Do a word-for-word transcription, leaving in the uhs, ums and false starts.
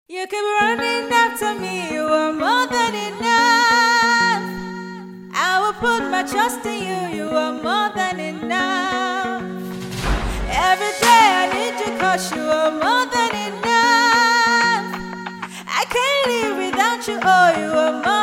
You keep running after me, you are more than enough. I will put my trust in you, you are more than enough. Every day I need you cause you are more than enough. I can't live without you, oh you are more